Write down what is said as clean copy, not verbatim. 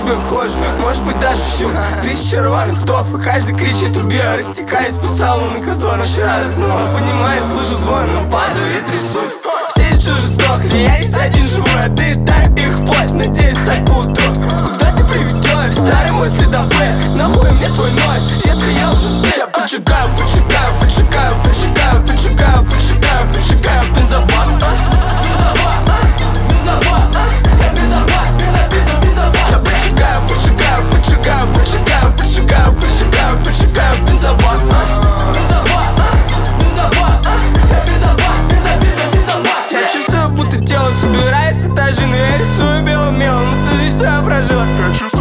тебе вхожу, может быть даже всю. Тысячи рваных тов, и каждый кричит убей, растекаясь по салу, на котором вчера снова понимает, слышу звон, но падаю и трясусь. Все здесь уже сдохли, я здесь один живой, а ты дай их вплоть, надеюсь стать по утру. Куда ты приведешь? Старые мысли до Б, нахуй мне твой ночь, если я уже спит. Я поджигаю, поджигаю, поджигаю, поджигаю, поджигаю, поджигаю, поджигаю бензобак. Я поджигаю, поджигаю, поджигаю, поджигаю, поджигаю, поджигаю, поджигаю бензобак. Я чувствую, будто тело собирает этажи, но я рисую белым мелом, эту жизнь твоя прожила.